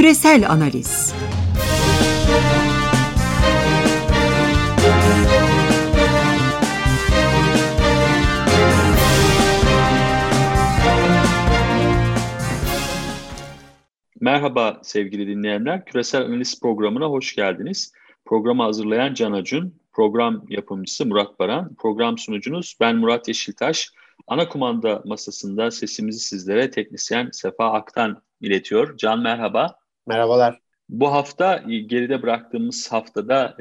Küresel Analiz. Merhaba sevgili dinleyenler, Küresel Analiz programına hoş geldiniz. Programı hazırlayan Can Acun, program yapımcısı Murat Baran, program sunucunuz ben Murat Yeşiltaş. Ana kumanda masasında sesimizi sizlere teknisyen Sefa Aktan iletiyor. Can merhaba. Merhabalar. Bu hafta geride bıraktığımız haftada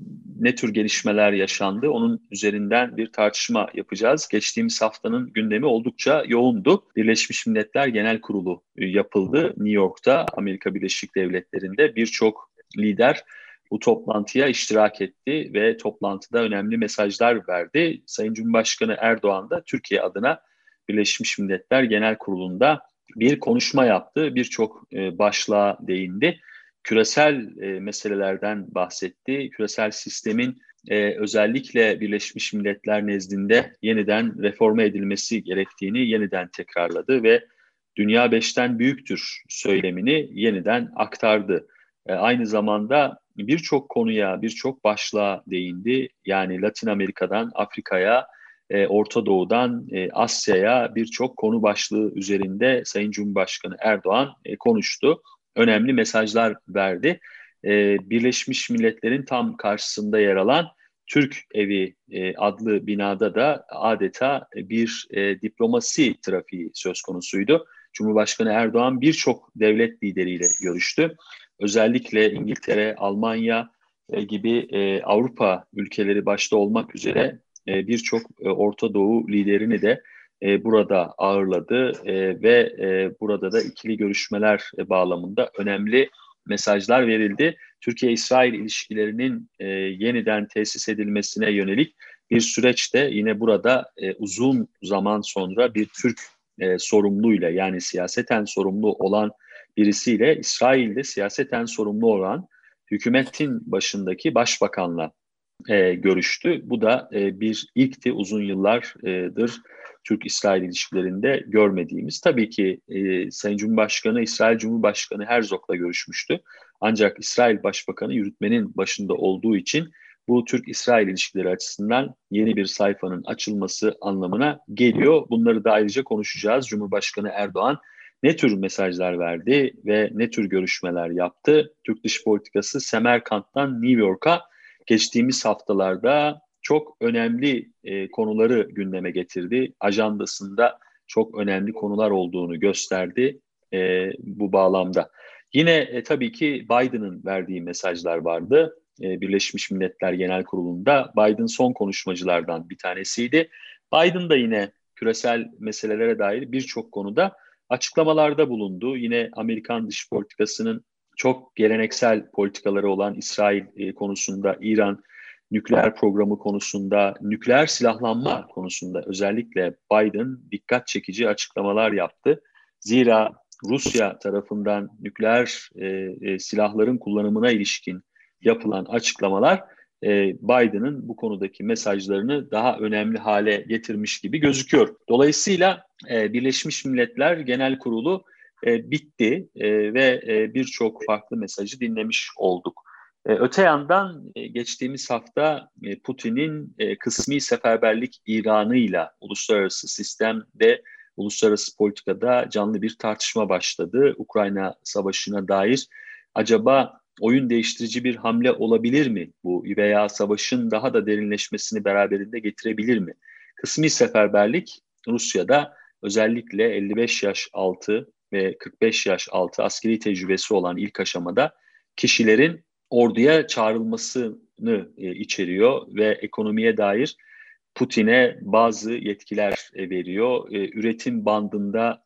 ne tür gelişmeler yaşandı? Onun üzerinden bir tartışma yapacağız. Geçtiğimiz haftanın gündemi oldukça yoğundu. Birleşmiş Milletler Genel Kurulu yapıldı New York'ta, Amerika Birleşik Devletleri'nde. Birçok lider bu toplantıya iştirak etti ve toplantıda önemli mesajlar verdi. Sayın Cumhurbaşkanı Erdoğan da Türkiye adına Birleşmiş Milletler Genel Kurulu'nda bir konuşma yaptı. Birçok başlığa değindi. Küresel meselelerden bahsetti. Küresel sistemin özellikle Birleşmiş Milletler nezdinde yeniden reforme edilmesi gerektiğini yeniden tekrarladı ve dünya beşten büyüktür söylemini yeniden aktardı. Aynı zamanda birçok konuya, birçok başlığa değindi. Yani Latin Amerika'dan Afrika'ya, Orta Doğu'dan Asya'ya birçok konu başlığı üzerinde Sayın Cumhurbaşkanı Erdoğan konuştu. Önemli mesajlar verdi. Birleşmiş Milletler'in tam karşısında yer alan Türk Evi adlı binada da adeta bir diplomasi trafiği söz konusuydu. Cumhurbaşkanı Erdoğan birçok devlet lideriyle görüştü. Özellikle İngiltere, Almanya gibi Avrupa ülkeleri başta olmak üzere birçok Orta Doğu liderini de burada ağırladı ve burada da ikili görüşmeler bağlamında önemli mesajlar verildi. Türkiye-İsrail ilişkilerinin yeniden tesis edilmesine yönelik bir süreçte yine burada uzun zaman sonra bir Türk sorumluyla, yani siyaseten sorumlu olan birisiyle İsrail'de siyaseten sorumlu olan hükümetin başındaki başbakanla görüştü. Bu da bir ilkti, uzun yıllardır Türk-İsrail ilişkilerinde görmediğimiz. Tabii ki Sayın Cumhurbaşkanı, İsrail Cumhurbaşkanı Herzog'la görüşmüştü. Ancak İsrail Başbakanı yürütmenin başında olduğu için bu Türk-İsrail ilişkileri açısından yeni bir sayfanın açılması anlamına geliyor. Bunları da ayrıca konuşacağız. Cumhurbaşkanı Erdoğan ne tür mesajlar verdi ve ne tür görüşmeler yaptı? Türk dış politikası Semerkant'tan New York'a geçtiğimiz haftalarda çok önemli konuları gündeme getirdi. Ajandasında çok önemli konular olduğunu gösterdi bu bağlamda. Yine tabii ki Biden'ın verdiği mesajlar vardı. Birleşmiş Milletler Genel Kurulu'nda Biden son konuşmacılardan bir tanesiydi. Biden da yine küresel meselelere dair birçok konuda açıklamalarda bulundu. Yine Amerikan dış politikasının çok geleneksel politikaları olan İsrail konusunda, İran nükleer programı konusunda, nükleer silahlanma konusunda özellikle Biden dikkat çekici açıklamalar yaptı. Zira Rusya tarafından nükleer silahların kullanımına ilişkin yapılan açıklamalar Biden'ın bu konudaki mesajlarını daha önemli hale getirmiş gibi gözüküyor. Dolayısıyla Birleşmiş Milletler Genel Kurulu bitti ve birçok farklı mesajı dinlemiş olduk. Öte yandan geçtiğimiz hafta Putin'in kısmi seferberlik ilanıyla uluslararası sistemde, uluslararası politikada canlı bir tartışma başladı. Ukrayna Savaşı'na dair acaba oyun değiştirici bir hamle olabilir mi bu veya savaşın daha da derinleşmesini beraberinde getirebilir mi? Kısmi seferberlik Rusya'da özellikle 55 yaş altı ve 45 yaş altı askeri tecrübesi olan ilk aşamada kişilerin orduya çağrılmasını içeriyor ve ekonomiye dair Putin'e bazı yetkiler veriyor. Üretim bandında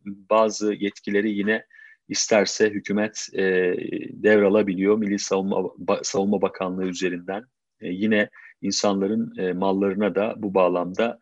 bazı yetkileri yine isterse hükümet devralabiliyor. Milli Savunma Bakanlığı üzerinden yine insanların mallarına da bu bağlamda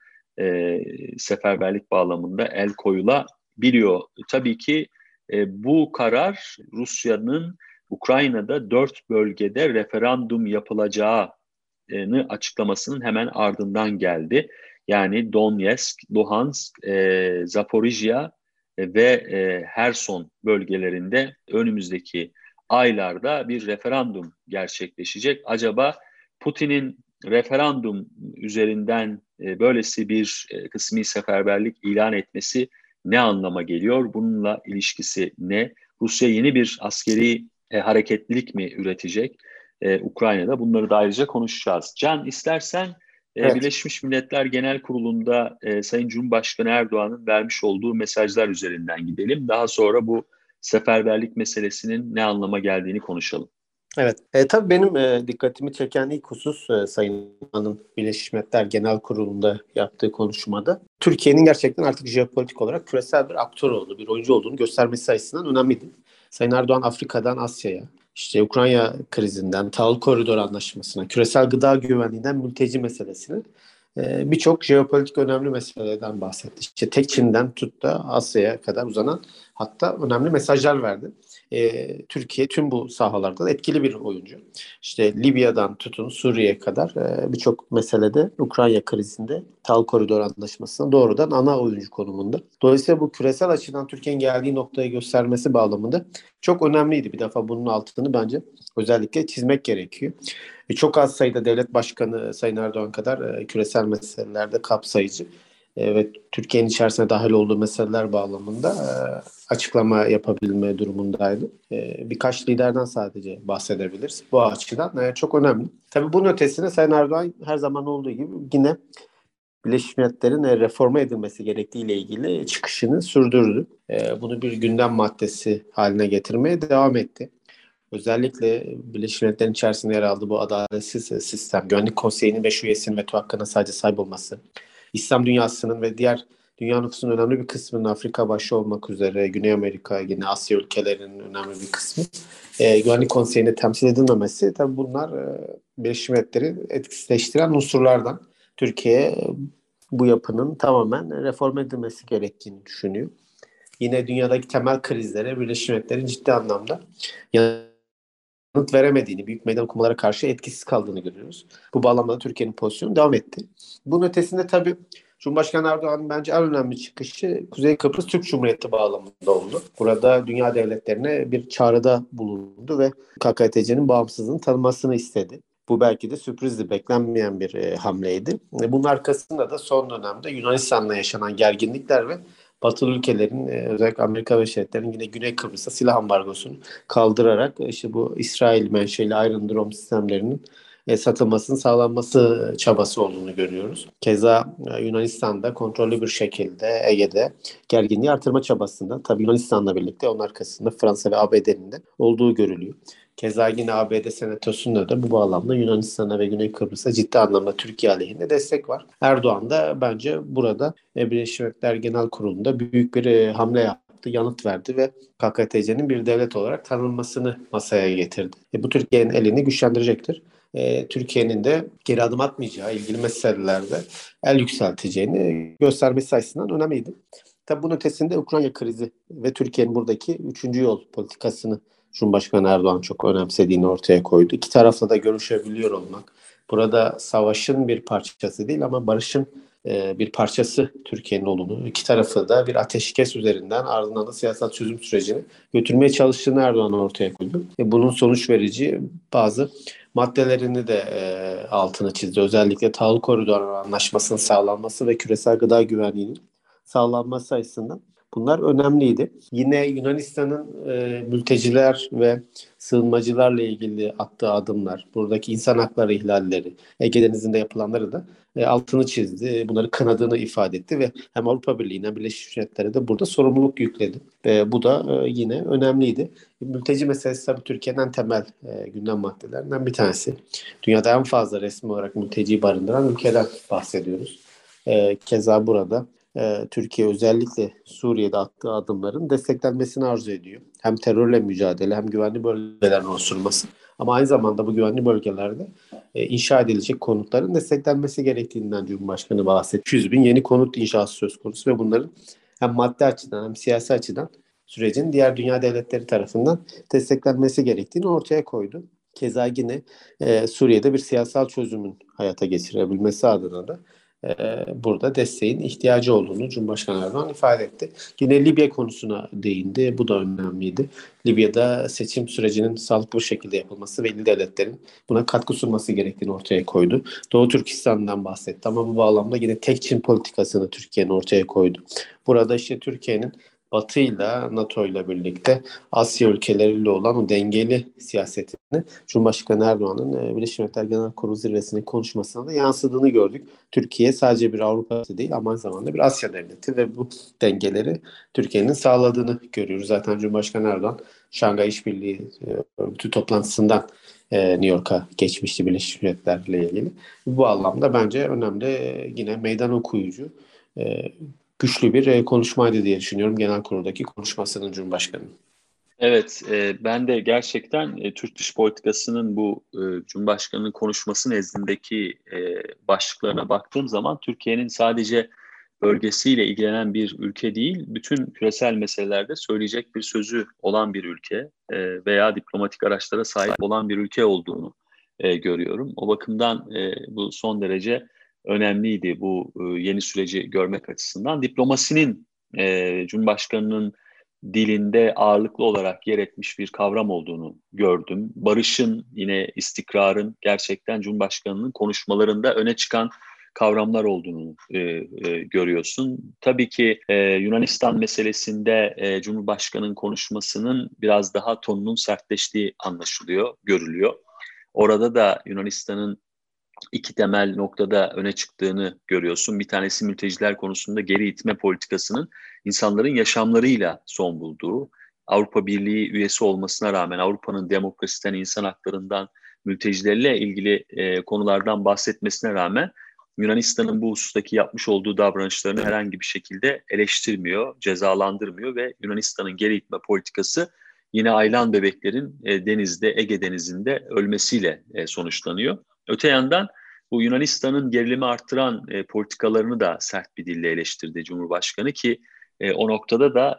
seferberlik bağlamında el koyulabiliyor. Tabii ki bu karar Rusya'nın Ukrayna'da 4 bölgede referandum yapılacağını açıklamasının hemen ardından geldi. Yani Donetsk, Luhansk, Zaporijya ve Herson bölgelerinde önümüzdeki aylarda bir referandum gerçekleşecek. Acaba Putin'in referandum üzerinden böylesi bir kısmi seferberlik ilan etmesi ne anlama geliyor? Bununla ilişkisi ne? Rusya yeni bir askeri hareketlilik mi üretecek Ukrayna'da? Bunları da ayrıca konuşacağız. Can, istersen Evet. Birleşmiş Milletler Genel Kurulu'nda Sayın Cumhurbaşkanı Erdoğan'ın vermiş olduğu mesajlar üzerinden gidelim. Daha sonra bu seferberlik meselesinin ne anlama geldiğini konuşalım. Evet. Tabii benim dikkatimi çeken ilk husus Sayın Erdoğan'ın Birleşmiş Milletler Genel Kurulu'nda yaptığı konuşmada Türkiye'nin gerçekten artık jeopolitik olarak küresel bir aktör olduğu, bir oyuncu olduğunu göstermesi açısından önemliydi. Sayın Erdoğan Afrika'dan Asya'ya, işte Ukrayna krizinden, Tahıl Koridoru Anlaşması'na, küresel gıda güvenliğinden mülteci meselesine birçok jeopolitik önemli meseleden bahsetti. İşte tek Çin'den tut da Asya'ya kadar uzanan hatta önemli mesajlar verdi. Türkiye tüm bu sahalarda etkili bir oyuncu. İşte Libya'dan tutun Suriye'ye kadar birçok meselede Ukrayna krizinde Tahıl Koridoru Anlaşması'na doğrudan ana oyuncu konumunda. Dolayısıyla bu küresel açıdan Türkiye'nin geldiği noktayı göstermesi bağlamında çok önemliydi. Bir defa bunun altını bence özellikle çizmek gerekiyor. Çok az sayıda devlet başkanı Sayın Erdoğan kadar küresel meselelerde kapsayıcı ve Türkiye'nin içerisine dahil olduğu meseleler bağlamında açıklama yapabilme durumundaydı. Birkaç liderden sadece bahsedebiliriz. Bu açıdan çok önemli. Tabii bunun ötesine Sayın Erdoğan her zaman olduğu gibi yine Birleşmiş Milletler'in reforme edilmesi gerektiğiyle ilgili çıkışını sürdürdü. Bunu bir gündem maddesi haline getirmeye devam etti. Özellikle Birleşmiş Milletler'in içerisinde yer aldığı bu adaletsiz sistem, Güvenlik Konseyi'nin 5 üyesinin veto hakkına sadece sahip olması, İslam dünyasının ve diğer dünya nüfusunun önemli bir kısmının Afrika başta olmak üzere Güney Amerika, yine Asya ülkelerinin önemli bir kısmı Güvenlik Konseyi'nde temsil edilmemesi, tabii bunlar Birleşmiş Milletler'i etkisizleştiren unsurlardan. Türkiye bu yapının tamamen reform edilmesi gerektiğini düşünüyor. Yine dünyadaki temel krizlere Birleşmiş Milletler'in ciddi anlamda yanıt veremediğini, büyük meydan okumalara karşı etkisiz kaldığını görüyoruz. Bu bağlamda Türkiye'nin pozisyonu devam etti. Bunun ötesinde tabii Cumhurbaşkanı Erdoğan'ın bence en önemli çıkışı Kuzey Kıbrıs Türk Cumhuriyeti bağlamında oldu. Burada dünya devletlerine bir çağrıda bulundu ve KKTC'nin bağımsızlığını tanımasını istedi. Bu belki de sürprizdi, beklenmeyen bir hamleydi. Bunun arkasında da son dönemde Yunanistan'la yaşanan gerginlikler ve Batılı ülkelerin özellikle Amerika Birleşik Devletleri'nin yine Güney Kıbrıs'a silah ambargosunu kaldırarak işte bu İsrail menşeli Iron Dome sistemlerinin satılmasının sağlanması çabası olduğunu görüyoruz. Keza Yunanistan'da kontrollü bir şekilde Ege'de gerginliği artırma çabasında, tabii Yunanistan'la birlikte onun arkasında Fransa ve ABD'nin de olduğu görülüyor. Keza yine ABD Senatosu'nda da bu bağlamda Yunanistan'a ve Güney Kıbrıs'a ciddi anlamda Türkiye aleyhinde destek var. Erdoğan da bence burada Birleşmiş Milletler Genel Kurulu'nda büyük bir hamle yaptı, yanıt verdi ve KKTC'nin bir devlet olarak tanınmasını masaya getirdi. Bu Türkiye'nin elini güçlendirecektir. Türkiye'nin de geri adım atmayacağı ilgili meselelerde el yükselteceğini göstermesi açısından önemliydi. Tabii bunun ötesinde Ukrayna krizi ve Türkiye'nin buradaki üçüncü yol politikasını Cumhurbaşkanı Erdoğan çok önemsediğini ortaya koydu. İki tarafla da görüşebiliyor olmak. Burada savaşın bir parçası değil ama barışın bir parçası Türkiye'nin olduğunu, iki tarafı da bir ateşkes üzerinden ardından da siyasal çözüm sürecini götürmeye çalıştığını Erdoğan ortaya koydu. Bunun sonuç verici bazı maddelerini de altına çizdi. Özellikle Tahıl Koridoru Anlaşması'nın sağlanması ve küresel gıda güvenliğinin sağlanması açısından bunlar önemliydi. Yine Yunanistan'ın mülteciler ve sığınmacılarla ilgili attığı adımlar, buradaki insan hakları ihlalleri, Ege Denizi'nde yapılanları da altını çizdi. Bunları kınadığını ifade etti ve hem Avrupa Birliği'ne hem Birleşmiş Milletler'e de burada sorumluluk yükledi. Bu da yine önemliydi. Mülteci meselesi tabii Türkiye'nin en temel gündem maddelerinden bir tanesi. Dünyada en fazla resmi olarak mülteci barındıran ülkeden bahsediyoruz. Keza burada Türkiye özellikle Suriye'de attığı adımların desteklenmesini arzu ediyor. Hem terörle mücadele hem güvenli bölgelerin oluşturulması. Ama aynı zamanda bu güvenli bölgelerde inşa edilecek konutların desteklenmesi gerektiğinden Cumhurbaşkanı bahsetti. 200 bin yeni konut inşası söz konusu ve bunların hem maddi açıdan hem siyasi açıdan sürecin diğer dünya devletleri tarafından desteklenmesi gerektiğini ortaya koydu. Keza yine Suriye'de bir siyasal çözümün hayata geçirebilmesi adına da burada desteğin ihtiyacı olduğunu Cumhurbaşkanı Erdoğan ifade etti. Yine Libya konusuna değindi. Bu da önemliydi. Libya'da seçim sürecinin sağlıklı bir şekilde yapılması ve ilgili devletlerin buna katkı sunması gerektiğini ortaya koydu. Doğu Türkistan'dan bahsetti ama bu bağlamda yine tek Çin politikasını Türkiye'nin ortaya koydu. Burada işte Türkiye'nin Batı'yla, NATO'yla birlikte Asya ülkeleriyle olan o dengeli siyasetini Cumhurbaşkanı Erdoğan'ın Birleşmiş Milletler Genel Kurulu zirvesinin konuşmasına da yansıdığını gördük. Türkiye sadece bir Avrupa değil ama aynı zamanda bir Asya devleti ve bu dengeleri Türkiye'nin sağladığını görüyoruz. Zaten Cumhurbaşkanı Erdoğan Şangay İşbirliği Örgütü toplantısından New York'a geçmişti Birleşmiş Milletler'le ilgili. Bu anlamda bence önemli, yine meydan okuyucu, güçlü bir konuşmaydı diye düşünüyorum genel kuruldaki konuşmasının Cumhurbaşkanı'nın. Evet, ben de gerçekten Türk dış politikasının bu Cumhurbaşkanı'nın konuşması nezdindeki başlıklarına baktığım zaman Türkiye'nin sadece bölgesiyle ilgilenen bir ülke değil, bütün küresel meselelerde söyleyecek bir sözü olan bir ülke veya diplomatik araçlara sahip olan bir ülke olduğunu görüyorum. O bakımdan bu son derece önemliydi bu yeni süreci görmek açısından. Diplomasinin Cumhurbaşkanı'nın dilinde ağırlıklı olarak yer etmiş bir kavram olduğunu gördüm. Barışın, yine istikrarın gerçekten Cumhurbaşkanı'nın konuşmalarında öne çıkan kavramlar olduğunu görüyorsun. Tabii ki Yunanistan meselesinde Cumhurbaşkanı'nın konuşmasının biraz daha tonunun sertleştiği anlaşılıyor, görülüyor. Orada da Yunanistan'ın iki temel noktada öne çıktığını görüyorsun. Bir tanesi mülteciler konusunda geri itme politikasının insanların yaşamlarıyla son bulduğu, Avrupa Birliği üyesi olmasına rağmen Avrupa'nın demokrasiden, insan haklarından, mültecilerle ilgili konulardan bahsetmesine rağmen Yunanistan'ın bu husustaki yapmış olduğu davranışlarını herhangi bir şekilde eleştirmiyor, cezalandırmıyor ve Yunanistan'ın geri itme politikası yine aylan bebeklerin denizde, Ege Denizi'nde ölmesiyle sonuçlanıyor. Öte yandan bu Yunanistan'ın gerilimi arttıran politikalarını da sert bir dille eleştirdi Cumhurbaşkanı ki o noktada da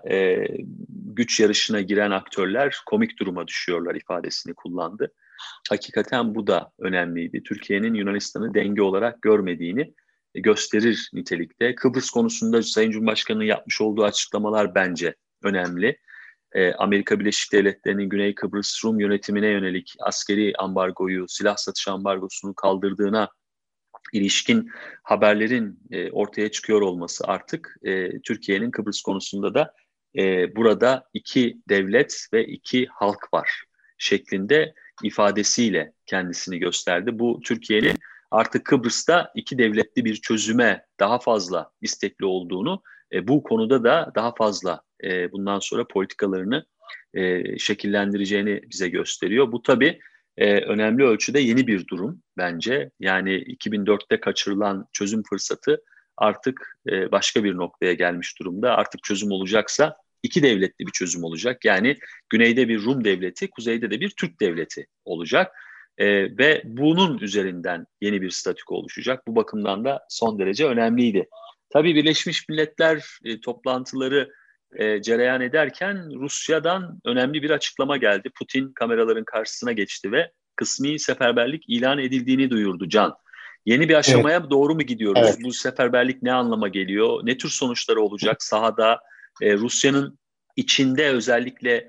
güç yarışına giren aktörler komik duruma düşüyorlar ifadesini kullandı. Hakikaten bu da önemliydi. Türkiye'nin Yunanistan'ı denge olarak görmediğini gösterir nitelikte. Kıbrıs konusunda Sayın Cumhurbaşkanı'nın yapmış olduğu açıklamalar bence önemli. Amerika Birleşik Devletleri'nin Güney Kıbrıs Rum yönetimine yönelik askeri ambargoyu, silah satış ambargosunu kaldırdığına ilişkin haberlerin ortaya çıkıyor olması artık Türkiye'nin Kıbrıs konusunda da burada iki devlet ve iki halk var şeklinde ifadesiyle kendisini gösterdi. Bu Türkiye'nin artık Kıbrıs'ta iki devletli bir çözüme daha fazla istekli olduğunu, bu konuda da daha fazla bundan sonra politikalarını şekillendireceğini bize gösteriyor. Bu tabii önemli ölçüde yeni bir durum bence. Yani 2004'te kaçırılan çözüm fırsatı artık başka bir noktaya gelmiş durumda. Artık çözüm olacaksa iki devletli bir çözüm olacak. Yani güneyde bir Rum devleti, kuzeyde de bir Türk devleti olacak. Ve bunun üzerinden yeni bir statüko oluşacak. Bu bakımdan da son derece önemliydi. Tabii Birleşmiş Milletler toplantıları cereyan ederken Rusya'dan önemli bir açıklama geldi. Putin kameraların karşısına geçti ve kısmi seferberlik ilan edildiğini duyurdu Can. Yeni bir aşamaya doğru mu gidiyoruz? Evet. Bu seferberlik ne anlama geliyor? Ne tür sonuçları olacak sahada? Rusya'nın içinde özellikle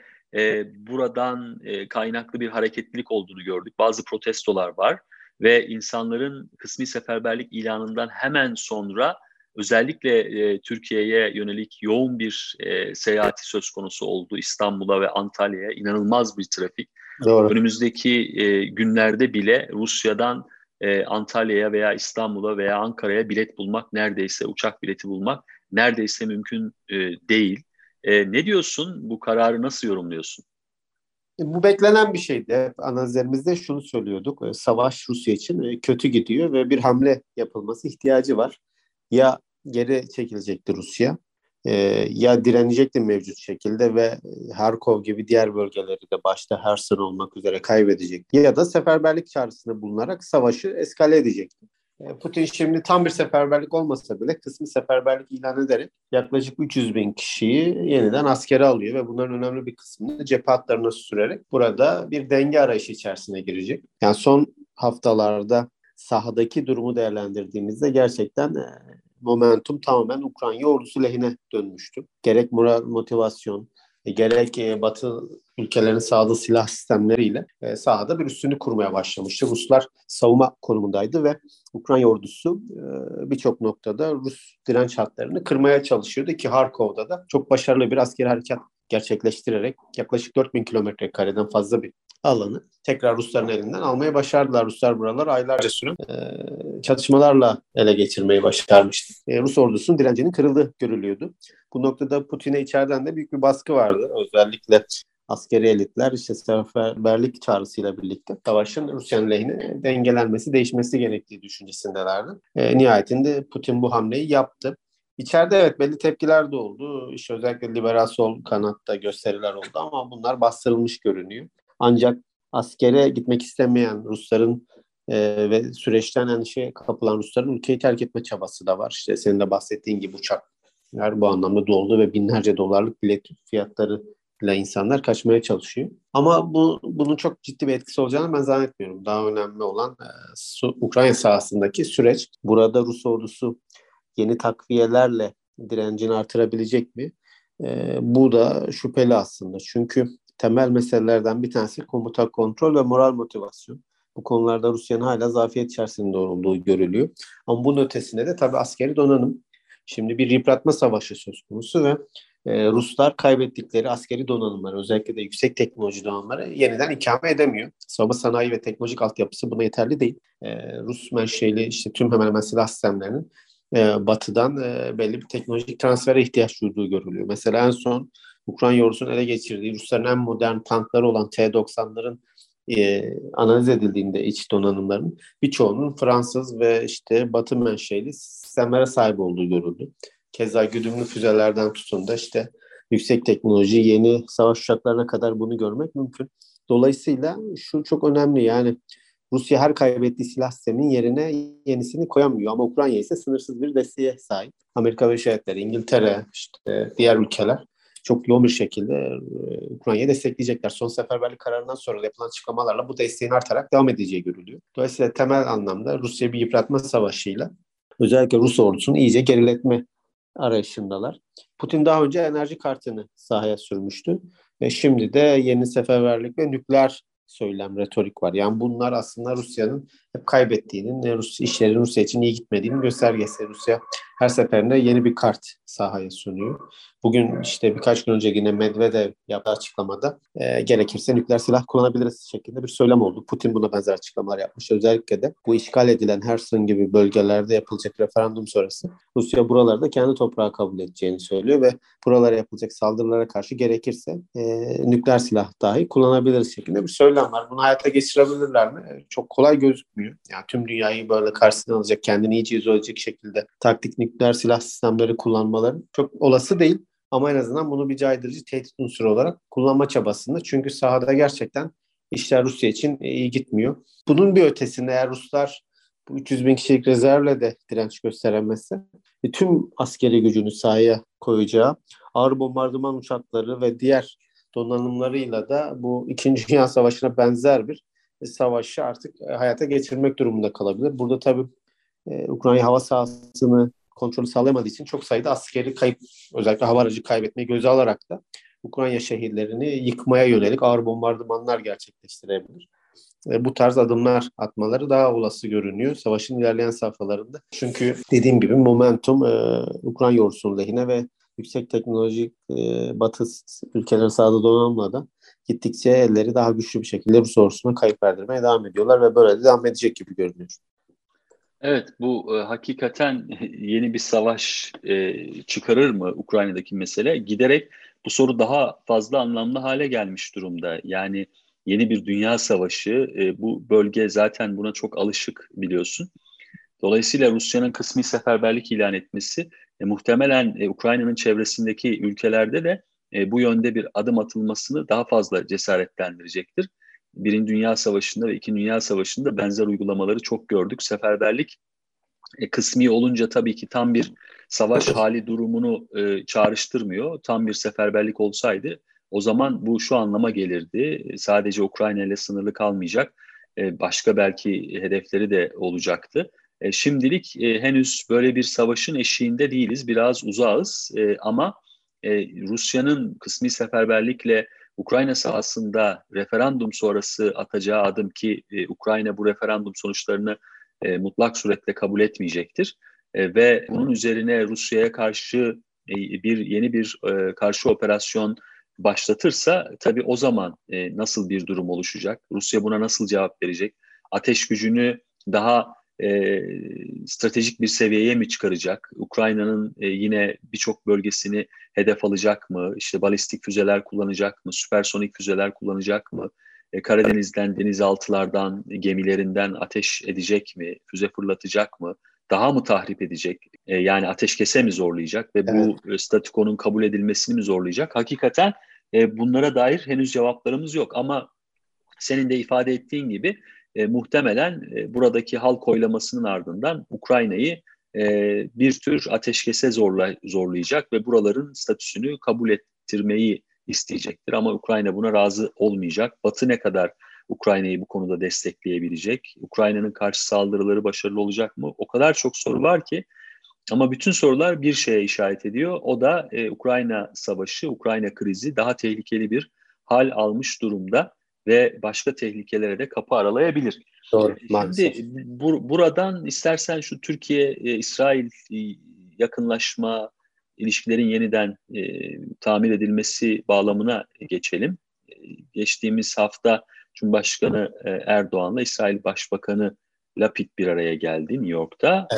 buradan kaynaklı bir hareketlilik olduğunu gördük. Bazı protestolar var ve insanların kısmi seferberlik ilanından hemen sonra özellikle Türkiye'ye yönelik yoğun bir seyahati söz konusu oldu. İstanbul'a ve Antalya'ya inanılmaz bir trafik. Doğru. Önümüzdeki günlerde bile Rusya'dan Antalya'ya veya İstanbul'a veya Ankara'ya bilet bulmak neredeyse, uçak bileti bulmak neredeyse mümkün değil. Ne diyorsun? Bu kararı nasıl yorumluyorsun? Bu beklenen bir şeydi. Hep analizlerimizde şunu söylüyorduk. Savaş Rusya için kötü gidiyor ve bir hamle yapılması ihtiyacı var. Ya geri çekilecekti Rusya, e, ya direnecekti mevcut şekilde ve Harkov gibi diğer bölgeleri de başta Herson olmak üzere kaybedecekti. Ya da seferberlik çağrısında bulunarak savaşı eskale edecekti. Putin şimdi tam bir seferberlik olmasa bile kısmi seferberlik ilan ederek yaklaşık 300 bin kişiyi yeniden askere alıyor ve bunların önemli bir kısmını cephe hatlarına sürerek burada bir denge arayışı içerisine girecek. Yani son haftalarda sahadaki durumu değerlendirdiğimizde gerçekten momentum tamamen Ukrayna ordusu lehine dönmüştü. Gerek moral motivasyon, gerek Batı ülkelerin sağladığı silah sistemleriyle sahada bir üstünlük kurmaya başlamıştı. Ruslar savunma konumundaydı ve Ukrayna ordusu birçok noktada Rus direnç hatlarını kırmaya çalışıyordu ki Harkov'da da çok başarılı bir askeri harekat gerçekleştirerek yaklaşık 4000 kilometre kareden fazla bir alanı tekrar Rusların elinden almaya başardılar. Ruslar buralar aylarca süren çatışmalarla ele geçirmeyi başarmıştı. Rus ordusunun direncinin kırıldığı görülüyordu. Bu noktada Putin'e içeriden de büyük bir baskı vardı. Özellikle askeri elitler işte seferberlik çağrısıyla birlikte savaşın Rusya'nın lehine dengelenmesi, değişmesi gerektiği düşüncesindelerdi. Nihayetinde Putin bu hamleyi yaptı. İçeride evet belli tepkiler de oldu. İşte özellikle liberal sol kanatta gösteriler oldu ama bunlar bastırılmış görünüyor. Ancak askere gitmek istemeyen Rusların ve süreçten endişeye kapılan Rusların ülkeyi terk etme çabası da var. İşte senin de bahsettiğin gibi uçaklar bu anlamda doldu ve binlerce dolarlık bilet fiyatlarıyla insanlar kaçmaya çalışıyor. Ama bunun çok ciddi bir etkisi olacağını ben zannetmiyorum. Daha önemli olan Ukrayna sahasındaki süreç. Burada Rus ordusu yeni takviyelerle direncini artırabilecek mi? Bu da şüpheli aslında. Çünkü temel meselelerden bir tanesi komuta kontrol ve moral motivasyon. Bu konularda Rusya'nın hala zafiyet içerisinde olduğu görülüyor. Ama bunun ötesinde de tabii askeri donanım. Şimdi bir yıpratma savaşı söz konusu ve Ruslar kaybettikleri askeri donanımları, özellikle de yüksek teknoloji donanımları yeniden ikame edemiyor. Savunma sanayi ve teknolojik altyapısı buna yeterli değil. Rus menşeli işte tüm hemen hemen silah sistemlerinin Batı'dan belli bir teknolojik transfere ihtiyaç duyduğu görülüyor. Mesela en son Ukrayna ordusunun ele geçirdiği Rusların en modern tankları olan T-90'ların analiz edildiğinde iç donanımların birçoğunun Fransız ve işte Batı menşeli sistemlere sahip olduğu görüldü. Keza güdümlü füzelerden tutun da işte yüksek teknoloji, yeni savaş uçaklarına kadar bunu görmek mümkün. Dolayısıyla şu çok önemli, yani Rusya her kaybettiği silah sisteminin yerine yenisini koyamıyor ama Ukrayna ise sınırsız bir desteğe sahip. Amerika Birleşik Devletleri, İngiltere, işte diğer ülkeler çok yoğun bir şekilde Ukrayna'yı destekleyecekler. Son seferberlik kararından sonra yapılan açıklamalarla bu desteğin artarak devam edeceği görülüyor. Dolayısıyla temel anlamda Rusya bir yıpratma savaşıyla özellikle Rus ordusunu iyice geriletme arayışındalar. Putin daha önce enerji kartını sahaya sürmüştü. Ve şimdi de yeni seferberlik ve nükleer söylem, retorik var. Yani bunlar aslında Rusya'nın hep kaybettiğinin, işlerin Rusya için iyi gitmediğinin göstergesi. Rusya her seferinde yeni bir kart sahaya sunuyor. Bugün işte birkaç gün önce yine Medvedev yaptığı açıklamada gerekirse nükleer silah kullanabiliriz şeklinde bir söylem oldu. Putin buna benzer açıklamalar yapmış. Özellikle de bu işgal edilen Herson gibi bölgelerde yapılacak referandum sonrası Rusya buralarda kendi toprağı kabul edeceğini söylüyor ve buralara yapılacak saldırılara karşı gerekirse nükleer silah dahi kullanabiliriz şeklinde bir söylem var. Bunu hayata geçirebilirler mi? Çok kolay gözükmüyor. Yani tüm dünyayı böyle karşısına alacak, kendini iyice izole edecek şekilde taktik nükleer silah sistemleri kullanmaları çok olası değil. Ama en azından bunu bir caydırıcı tehdit unsuru olarak kullanma çabasında. Çünkü sahada gerçekten işler Rusya için iyi gitmiyor. Bunun bir ötesinde eğer Ruslar bu 300 bin kişilik rezervle de direnç gösteremezse tüm askeri gücünü sahaya koyacağı ağır bombardıman uçakları ve diğer donanımlarıyla da bu İkinci Dünya Savaşı'na benzer bir savaşı artık hayata geçirmek durumunda kalabilir. Burada tabii Ukrayna hava sahasını kontrolü sağlayamadığı için çok sayıda askeri kayıp, özellikle hava aracı kaybetmeyi göze alarak da Ukrayna şehirlerini yıkmaya yönelik ağır bombardımanlar gerçekleştirebilir. Bu tarz adımlar atmaları daha olası görünüyor savaşın ilerleyen safhalarında. Çünkü dediğim gibi momentum Ukrayna ordusunun lehine ve yüksek teknolojik Batı ülkelerin sahada donanımla da gittikçe elleri daha güçlü bir şekilde Rus ordusuna kayıp verdirmeye devam ediyorlar ve böyle de devam edecek gibi görünüyor. Evet, bu hakikaten yeni bir savaş çıkarır mı Ukrayna'daki mesele? Giderek bu soru daha fazla anlamlı hale gelmiş durumda. Yani yeni bir dünya savaşı, bu bölge zaten buna çok alışık biliyorsun. Dolayısıyla Rusya'nın kısmi seferberlik ilan etmesi muhtemelen Ukrayna'nın çevresindeki ülkelerde de bu yönde bir adım atılmasını daha fazla cesaretlendirecektir. Birinci Dünya Savaşı'nda ve İkinci Dünya Savaşı'nda benzer uygulamaları çok gördük. Seferberlik kısmi olunca tabii ki tam bir savaş hali durumunu çağrıştırmıyor. Tam bir seferberlik olsaydı o zaman bu şu anlama gelirdi. Sadece Ukrayna ile sınırlı kalmayacak. Başka belki hedefleri de olacaktı. Şimdilik henüz böyle bir savaşın eşiğinde değiliz. Biraz uzağız ama Rusya'nın kısmi seferberlikle Ukrayna sahasında referandum sonrası atacağı adım ki Ukrayna bu referandum sonuçlarını mutlak suretle kabul etmeyecektir. Ve bunun üzerine Rusya'ya karşı yeni bir karşı operasyon başlatırsa tabii o zaman nasıl bir durum oluşacak? Rusya buna nasıl cevap verecek? Ateş gücünü daha stratejik bir seviyeye mi çıkaracak? Ukrayna'nın yine birçok bölgesini hedef alacak mı? İşte balistik füzeler kullanacak mı? Süpersonik füzeler kullanacak mı? Karadeniz'den, denizaltılardan, gemilerinden ateş edecek mi? Füze fırlatacak mı? Daha mı tahrip edecek? Yani ateşkese mi zorlayacak ve Evet. bu statükonun kabul edilmesini mi zorlayacak? Hakikaten bunlara dair henüz cevaplarımız yok ama senin de ifade ettiğin gibi muhtemelen buradaki halk oylamasının ardından Ukrayna'yı bir tür ateşkese zorlayacak ve buraların statüsünü kabul ettirmeyi isteyecektir. Ama Ukrayna buna razı olmayacak. Batı ne kadar Ukrayna'yı bu konuda destekleyebilecek? Ukrayna'nın karşı saldırıları başarılı olacak mı? O kadar çok soru var ki ama bütün sorular bir şeye işaret ediyor. O da Ukrayna savaşı, Ukrayna krizi daha tehlikeli bir hal almış durumda ve başka tehlikelere de kapı aralayabilir. Doğru, Şimdi maalesef. buradan istersen şu Türkiye-İsrail yakınlaşma, ilişkilerin yeniden tamir edilmesi bağlamına geçelim. Geçtiğimiz hafta Cumhurbaşkanı Erdoğan'la İsrail Başbakanı Lapid bir araya geldi New York'ta.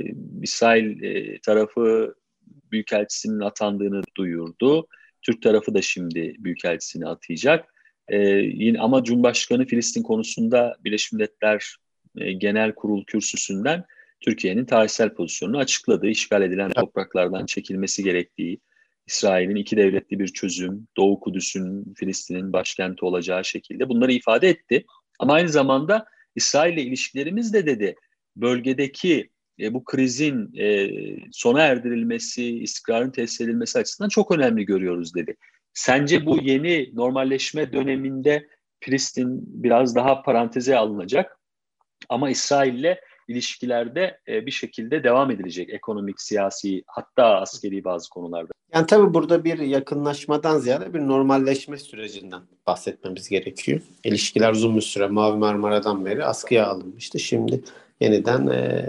İsrail tarafı büyükelçisinin atandığını duyurdu. Türk tarafı da şimdi büyükelçisini atayacak. Yine ama Cumhurbaşkanı Filistin konusunda Birleşmiş Milletler Genel Kurul kürsüsünden Türkiye'nin tarihsel pozisyonunu açıkladı. İşgal edilen topraklardan çekilmesi gerektiği, İsrail'in iki devletli bir çözüm, Doğu Kudüs'ün Filistin'in başkenti olacağı şekilde bunları ifade etti. Ama aynı zamanda İsrail'le ilişkilerimiz de dedi bölgedeki bu krizin sona erdirilmesi, istikrarın tesis edilmesi açısından çok önemli görüyoruz dedi. Sence bu yeni normalleşme döneminde Filistin biraz daha paranteze alınacak ama İsrail'le ilişkilerde bir şekilde devam edilecek ekonomik, siyasi hatta askeri bazı konularda. Yani tabii burada bir yakınlaşmadan ziyade bir normalleşme sürecinden bahsetmemiz gerekiyor. İlişkiler uzun bir süre Mavi Marmara'dan beri askıya alınmıştı. Şimdi yeniden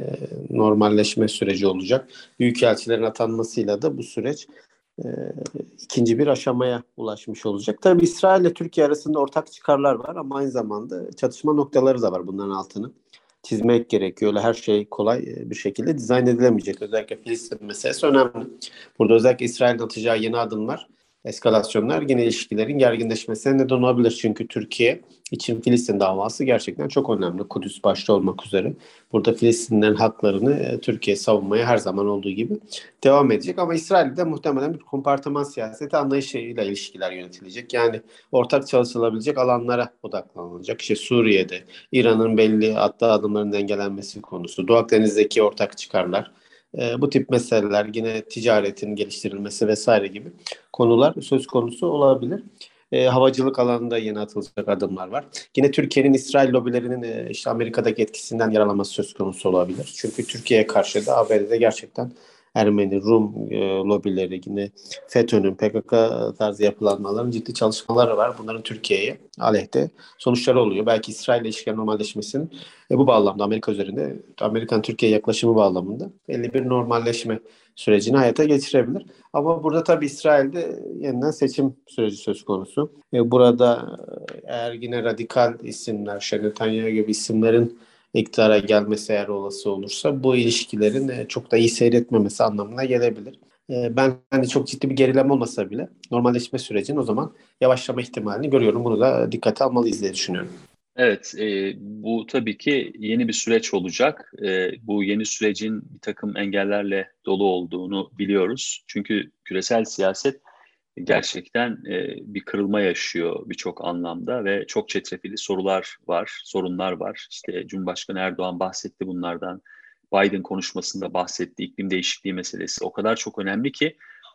normalleşme süreci olacak. Büyükelçilerin atanmasıyla da bu süreç e, ikinci bir aşamaya ulaşmış olacak. Tabii İsrail ile Türkiye arasında ortak çıkarlar var ama aynı zamanda çatışma noktaları da var, bunların altını çizmek gerekiyor. Öyle her şey kolay bir şekilde dizayn edilemeyecek. Özellikle Filistin meselesi önemli. Burada özellikle İsrail'in atacağı yeni adımlar, eskalasyonlar yine ilişkilerin gerginleşmesine neden olabilir. Çünkü Türkiye için Filistin davası gerçekten çok önemli. Kudüs başta olmak üzere. Burada Filistinlerin haklarını Türkiye savunmaya her zaman olduğu gibi devam edecek. Ama İsrail'de muhtemelen bir kompartıman siyaseti anlayışıyla ilişkiler yönetilecek. Yani ortak çalışılabilecek alanlara odaklanılacak. İşte Suriye'de, İran'ın belli attığı adımların dengelenmesi konusu, Doğu Akdeniz'deki ortak çıkarlar, bu tip meseleler, yine ticaretin geliştirilmesi vesaire gibi konular söz konusu olabilir. Havacılık alanında yeni atılacak adımlar var. Yine Türkiye'nin İsrail lobilerinin işte Amerika'daki etkisinden yaralaması söz konusu olabilir. Çünkü Türkiye'ye karşı da ABD'de gerçekten Ermeni, Rum lobileri, yine FETÖ'nün, PKK tarzı yapılanmaların ciddi çalışmaları var. Bunların Türkiye'ye aleyhte sonuçları oluyor. Belki İsrail ile ilişkilerin normalleşmesinin bu bağlamda Amerika üzerinde, Amerikan Türkiye yaklaşımı bağlamında belli bir normalleşme sürecini hayata geçirebilir. Ama burada tabii İsrail'de yeniden seçim süreci söz konusu. Burada eğer yine radikal isimler, Netanyahu gibi isimlerin iktidara gelmesi eğer olası olursa bu ilişkilerin çok da iyi seyretmemesi anlamına gelebilir. Ben hani çok ciddi bir gerileme olmasa bile normalleşme sürecinin o zaman yavaşlama ihtimalini görüyorum. Bunu da dikkate almalıyız diye düşünüyorum. Evet, bu tabii ki yeni bir süreç olacak. Bu yeni sürecin bir takım engellerle dolu olduğunu biliyoruz. Çünkü küresel siyaset gerçekten bir kırılma yaşıyor birçok anlamda ve çok çetrefilli sorular var, sorunlar var. İşte Cumhurbaşkanı Erdoğan bahsetti bunlardan. Biden konuşmasında bahsetti. İklim değişikliği meselesi o kadar çok önemli ki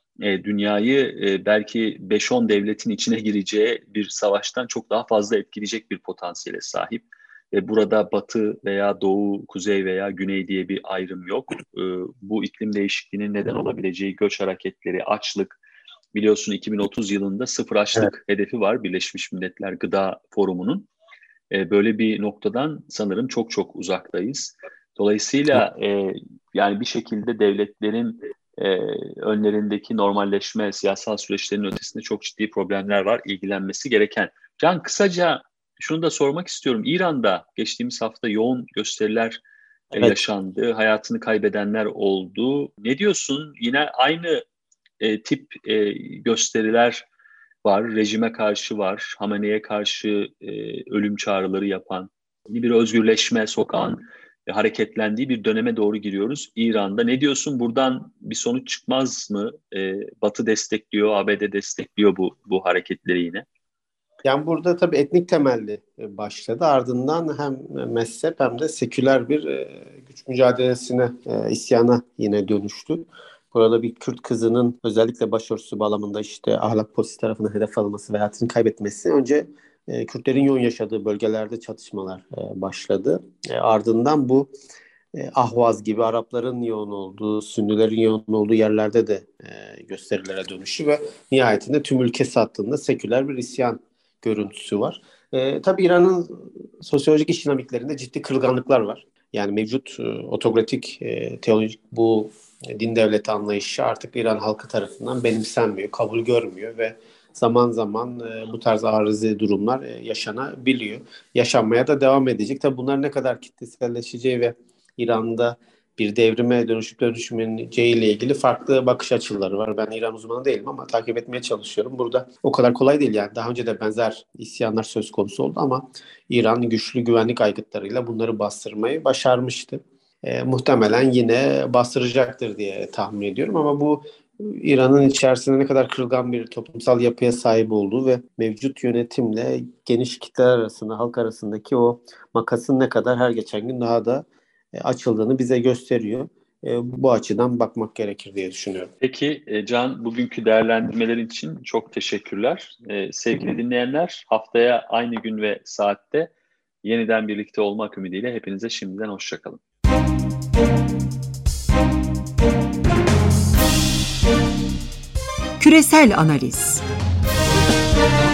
dünyayı belki 5-10 devletin içine gireceği bir savaştan çok daha fazla etkileyecek bir potansiyele sahip. Burada batı veya doğu, kuzey veya güney diye bir ayrım yok. Bu iklim değişikliğinin neden olabileceği göç hareketleri, açlık, biliyorsun 2030 yılında sıfır açlık hedefi var Birleşmiş Milletler Gıda Forumu'nun. Böyle bir noktadan sanırım çok çok uzaktayız. Dolayısıyla yani bir şekilde devletlerin önlerindeki normalleşme, siyasal süreçlerin ötesinde çok ciddi problemler var, ilgilenmesi gereken. Can, kısaca şunu da sormak istiyorum. İran'da geçtiğimiz hafta yoğun gösteriler yaşandı, hayatını kaybedenler oldu. Ne diyorsun? Yine aynı tip gösteriler var, rejime karşı var, Hamene'ye karşı ölüm çağrıları yapan, bir özgürleşme sokağın hareketlendiği bir döneme doğru giriyoruz İran'da. Ne diyorsun? Buradan bir sonuç çıkmaz mı? Batı destekliyor, ABD destekliyor bu hareketleri yine. Yani burada tabii etnik temelli başladı. Ardından hem mezhep hem de seküler bir güç mücadelesine, isyana yine dönüştü. Burada bir Kürt kızının özellikle başörtüsü bağlamında işte ahlak polisi tarafından hedef alınması ve hayatını kaybetmesi önce Kürtlerin yoğun yaşadığı bölgelerde çatışmalar başladı. Ardından bu Ahvaz gibi Arapların yoğun olduğu, Sünnilerin yoğun olduğu yerlerde de gösterilere dönüşü ve nihayetinde tüm ülke sattığında seküler bir isyan görüntüsü var. Tabii İran'ın sosyolojik iş dinamiklerinde ciddi kırılganlıklar var. Yani mevcut otokratik teolojik bu din devleti anlayışı artık İran halkı tarafından benimsenmiyor, kabul görmüyor ve zaman zaman bu tarz arızi durumlar yaşanabiliyor. Yaşanmaya da devam edecek. Tabii bunlar ne kadar kitleselleşeceği ve İran'da bir devrime dönüşüp dönüşmeyeceği ile ilgili farklı bakış açıları var. Ben İran uzmanı değilim ama takip etmeye çalışıyorum. Burada o kadar kolay değil yani. Daha önce de benzer isyanlar söz konusu oldu ama İran güçlü güvenlik aygıtlarıyla bunları bastırmayı başarmıştı. Muhtemelen yine bastıracaktır diye tahmin ediyorum ama bu İran'ın içerisinde ne kadar kırılgan bir toplumsal yapıya sahip olduğu ve mevcut yönetimle geniş kitleler arasında, halk arasındaki o makasın ne kadar her geçen gün daha da açıldığını bize gösteriyor. Bu açıdan bakmak gerekir diye düşünüyorum. Peki Can, bugünkü değerlendirmelerin için çok teşekkürler. Sevgili dinleyenler, haftaya aynı gün ve saatte yeniden birlikte olmak ümidiyle hepinize şimdiden hoşçakalın. Küresel analiz.